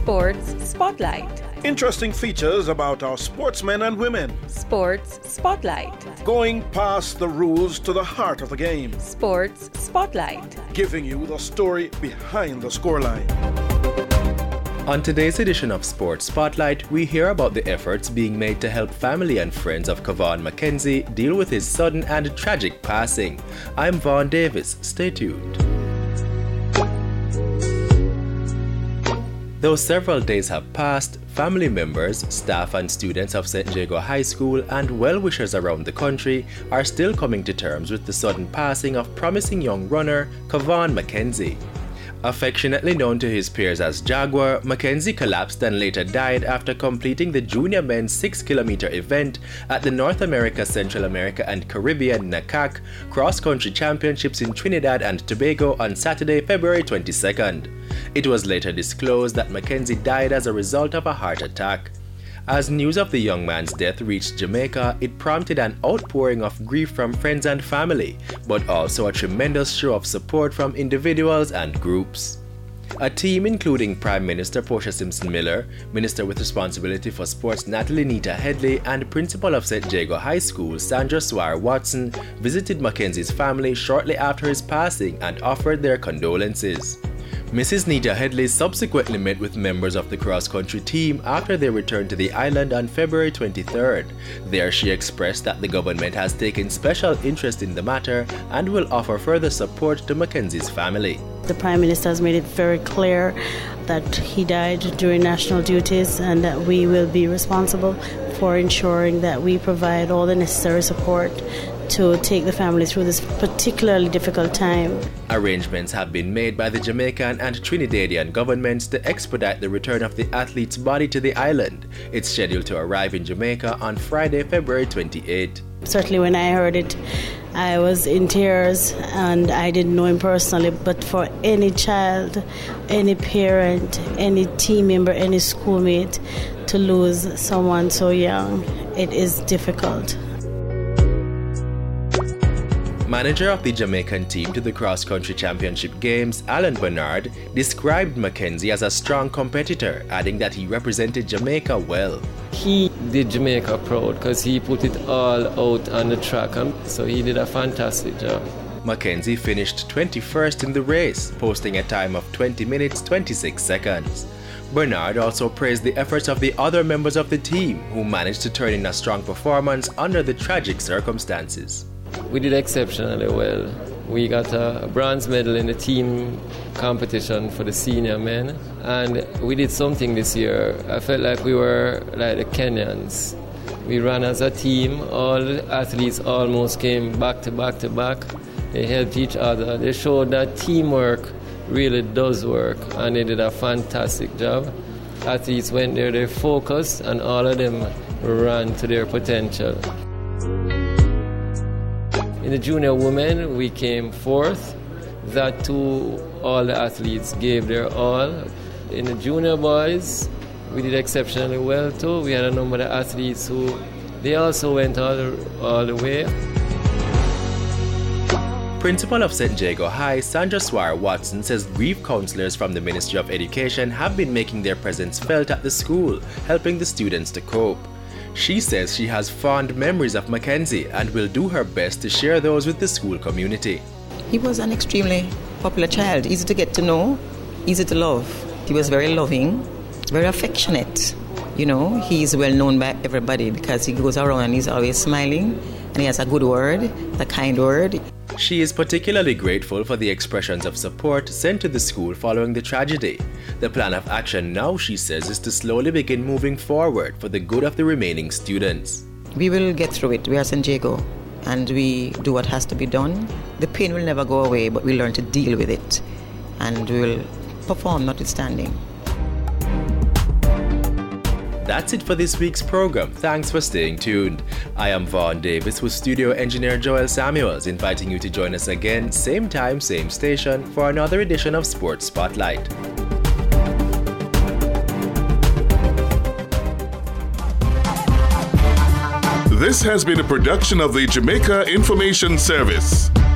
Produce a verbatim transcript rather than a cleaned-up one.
Sports Spotlight. Interesting features about our sportsmen and women. Sports Spotlight. Going past the rules to the heart of the game. Sports Spotlight. Giving you the story behind the scoreline. On today's edition of Sports Spotlight, we hear about the efforts being made to help family and friends of Kevon McKenzie deal with his sudden and tragic passing. I'm Vaughn Davis. Stay tuned. Though several days have passed, family members, staff and students of Saint Jago High School and well-wishers around the country are still coming to terms with the sudden passing of promising young runner Kevon McKenzie. Affectionately known to his peers as Jaguar, McKenzie collapsed and later died after completing the junior men's six kilometer event at the North America, Central America and Caribbean N A C A C cross-country championships in Trinidad and Tobago on Saturday, February twenty-second. It was later disclosed that McKenzie died as a result of a heart attack. As news of the young man's death reached Jamaica, it prompted an outpouring of grief from friends and family, but also a tremendous show of support from individuals and groups. A team including Prime Minister Portia Simpson Miller, Minister with responsibility for sports Natalie Nita Headley, and Principal of Saint Jago High School Sandra Swire Watson visited McKenzie's family shortly after his passing and offered their condolences. Missus Nita Headley subsequently met with members of the cross-country team after they returned to the island on February twenty-third. There she expressed that the government has taken special interest in the matter and will offer further support to McKenzie's family. The Prime Minister has made it very clear that he died during national duties and that we will be responsible for ensuring that we provide all the necessary support to take the family through this particularly difficult time. Arrangements have been made by the Jamaican and Trinidadian governments to expedite the return of the athlete's body to the island. It's scheduled to arrive in Jamaica on Friday, February twenty-eighth. Certainly when I heard it, I was in tears and I didn't know him personally, but for any child, any parent, any team member, any schoolmate to lose someone so young, it is difficult. Manager of the Jamaican team to the cross-country championship games, Alan Bernard, described McKenzie as a strong competitor, adding that he represented Jamaica well. He did Jamaica proud because he put it all out on the track, and so he did a fantastic job. McKenzie finished twenty-first in the race, posting a time of twenty minutes twenty-six seconds. Bernard also praised the efforts of the other members of the team who managed to turn in a strong performance under the tragic circumstances. We did exceptionally well. We got a bronze medal in the team competition for the senior men, and we did something this year. I felt like we were like the Kenyans. We ran as a team. All the athletes almost came back to back to back. They helped each other. They showed that teamwork really does work, and they did a fantastic job. Athletes went there, they focused, and all of them ran to their potential. In the junior women, we came fourth. That too, all the athletes gave their all. In the junior boys, we did exceptionally well too. We had a number of athletes who, they also went all the, all the way. Principal of Saint Jago High, Sandra Swire Watson, says grief counselors from the Ministry of Education have been making their presence felt at the school, helping the students to cope. She says she has fond memories of McKenzie and will do her best to share those with the school community. He was an extremely popular child, easy to get to know, easy to love. He was very loving, very affectionate. You know, he's well known by everybody because he goes around and he's always smiling and he has a good word, a kind word. She is particularly grateful for the expressions of support sent to the school following the tragedy. The plan of action now, she says, is to slowly begin moving forward for the good of the remaining students. We will get through it. We are Saint Jago and we do what has to be done. The pain will never go away, but we learn to deal with it and we will perform notwithstanding. That's it for this week's program. Thanks for staying tuned. I am Vaughn Davis with studio engineer Joel Samuels, inviting you to join us again, same time, same station, for another edition of Sports Spotlight. This has been a production of the Jamaica Information Service.